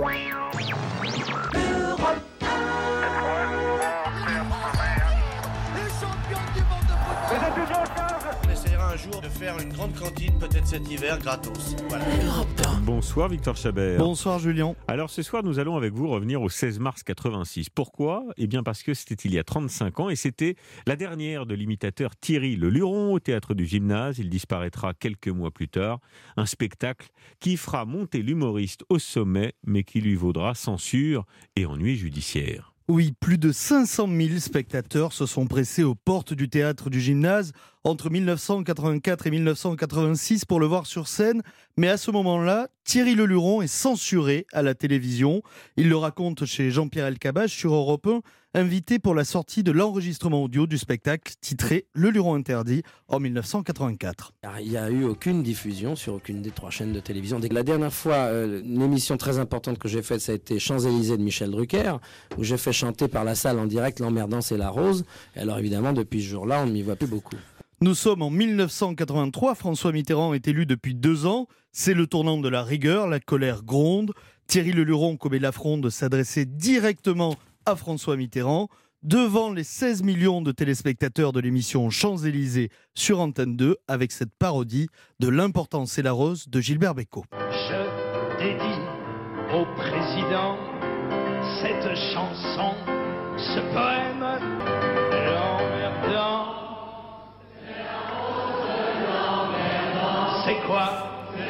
Jour de faire une grande cantine peut-être cet hiver gratos. Voilà. Bonsoir Victor Chabert. Bonsoir Julien. Alors ce soir nous allons avec vous revenir au seize mars quatre-vingt-six. Pourquoi ? Eh bien parce que c'était il y a trente-cinq ans et c'était la dernière de l'imitateur Thierry Le Luron au théâtre du Gymnase. Il disparaîtra quelques mois plus tard. Un spectacle qui fera monter l'humoriste au sommet mais qui lui vaudra censure et ennui judiciaire. Oui, plus de cinq cent mille spectateurs se sont pressés aux portes du théâtre du Gymnase entre dix-neuf cent quatre-vingt-quatre et dix-neuf cent quatre-vingt-six pour le voir sur scène. Mais à ce moment-là, Thierry Le Luron est censuré à la télévision. Il le raconte chez Jean-Pierre Elkabbach sur Europe un, invité pour la sortie de l'enregistrement audio du spectacle titré Le Luron interdit en dix-neuf cent quatre-vingt-quatre. Il n'y a eu aucune diffusion sur aucune des trois chaînes de télévision. La dernière fois, euh, une émission très importante que j'ai faite, ça a été Champs-Élysées de Michel Drucker, où j'ai fait chanter par la salle en direct L'Emmerdant c'est la rose. Et alors évidemment, depuis ce jour-là, on ne m'y voit plus beaucoup. Nous sommes en dix-neuf cent quatre-vingt-trois, François Mitterrand est élu depuis deux ans. C'est le tournant de la rigueur, la colère gronde. Thierry Le Luron commet l'affront de s'adresser directement à François Mitterrand, devant les seize millions de téléspectateurs de l'émission Champs-Élysées sur Antenne deux, avec cette parodie de L'Important c'est la rose de Gilbert Bécaud. Je dédie au président cette chanson, ce poème, l'emmerdant. C'est quoi ?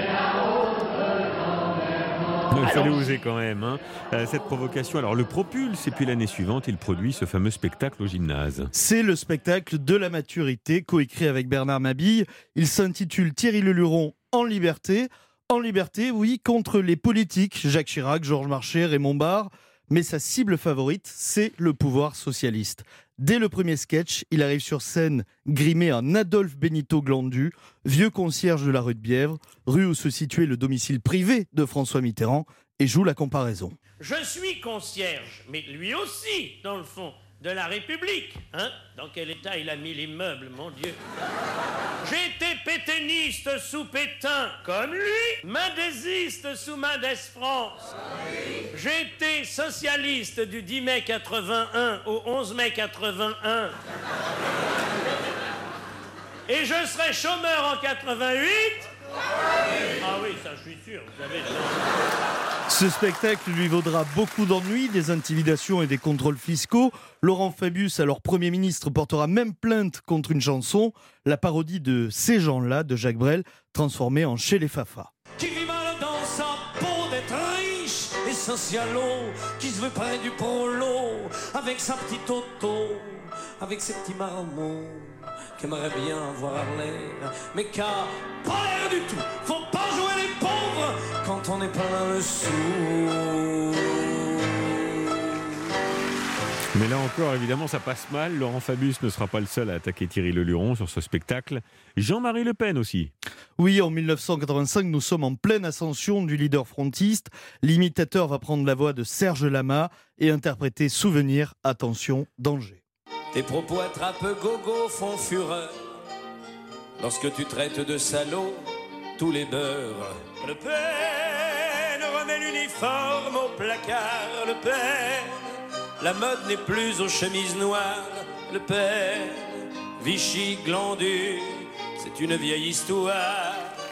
Il fallait oser quand même, hein. euh, cette provocation. Alors le propulse et puis l'année suivante, il produit ce fameux spectacle au Gymnase. C'est le spectacle de la maturité, coécrit avec Bernard Mabille. Il s'intitule Thierry Le Luron en liberté. En liberté, oui, contre les politiques, Jacques Chirac, Georges Marchais, Raymond Barre. Mais sa cible favorite, c'est le pouvoir socialiste. Dès le premier sketch, il arrive sur scène grimé en Adolphe Benito Glandu, vieux concierge de la rue de Bièvre, rue où se situait le domicile privé de François Mitterrand, et joue la comparaison. Je suis concierge, mais lui aussi, dans le fond, de la République. Hein ? Dans quel état il a mis l'immeuble, mon Dieu ? J'ai été pétainiste sous Pétain, comme lui, mendésiste sous Mendès France. J'ai été socialiste du dix mai quatre-vingt-un au onze mai quatre-vingt-un. Et je serai chômeur en quatre-vingt-huit. Ah oui, ça je suis sûr, vous savez. Ce spectacle lui vaudra beaucoup d'ennuis, des intimidations et des contrôles fiscaux. Laurent Fabius, alors Premier ministre, portera même plainte contre une chanson, la parodie de Ces gens-là de Jacques Brel, transformée en Chez les Fafas. Qui vit mal dans sa peau d'être riche et socialo, qui se veut près du polo, avec sa petite auto, avec ses petits marmots, qui aimerait bien avoir l'air, mais qui a pas l'air du tout. Faut pas jouer les pauvres quand on n'est pas dans le sou. Mais là encore, évidemment, ça passe mal. Laurent Fabius ne sera pas le seul à attaquer Thierry Le Luron sur ce spectacle. Jean-Marie Le Pen aussi. Oui, en dix-neuf cent quatre-vingt-cinq, nous sommes en pleine ascension du leader frontiste. L'imitateur va prendre la voix de Serge Lama et interpréter Souvenir, attention, danger. Tes propos attrape gogo font fureur. Lorsque tu traites de salaud tous les beurs. Le Pen remet l'uniforme au placard. Le Pen, la mode n'est plus aux chemises noires. Le Pen, Vichy glandu, c'est une vieille histoire.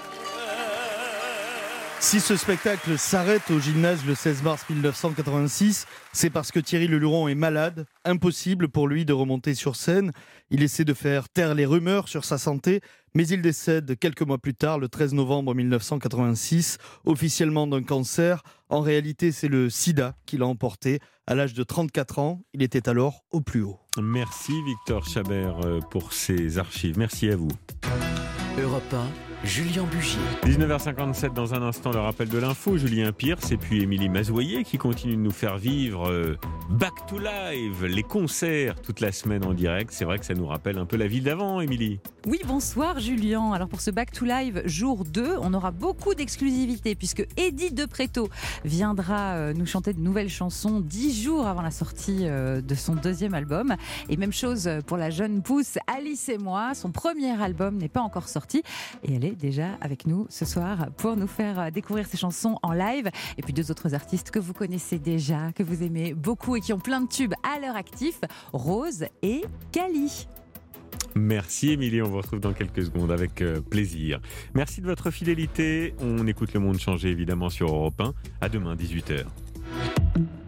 Si ce spectacle s'arrête au gymnase le seize mars mille neuf cent quatre-vingt-six, c'est parce que Thierry Leluron est malade. Impossible pour lui de remonter sur scène. Il essaie de faire taire les rumeurs sur sa santé, mais il décède quelques mois plus tard, le treize novembre mille neuf cent quatre-vingt-six, officiellement d'un cancer. En réalité, c'est le sida qui l'a emporté. À l'âge de trente-quatre ans, il était alors au plus haut. Merci Victor Chabert pour ces archives. Merci à vous. Europe un, Julien Bugier. dix-neuf heures cinquante-sept, dans un instant, le rappel de l'info. Julien Pierce et puis Émilie Mazoyer qui continue de nous faire vivre euh, Back to Live, les concerts toute la semaine en direct. C'est vrai que ça nous rappelle un peu la vie d'avant, Émilie. Oui, bonsoir Julien. Alors pour ce Back to Live jour deux, on aura beaucoup d'exclusivité puisque Eddie De Pretto viendra euh, nous chanter de nouvelles chansons dix jours avant la sortie euh, de son deuxième album. Et même chose pour la jeune pousse Alice et moi. Son premier album n'est pas encore sorti et elle est déjà avec nous ce soir pour nous faire découvrir ses chansons en live. Et puis deux autres artistes que vous connaissez déjà, que vous aimez beaucoup et qui ont plein de tubes à leur actif, Rose et Kali. Merci Émilie, on vous retrouve dans quelques secondes avec euh, plaisir. Merci de votre fidélité. On écoute Le Monde changer évidemment sur Europe un. À demain, dix-huit heures.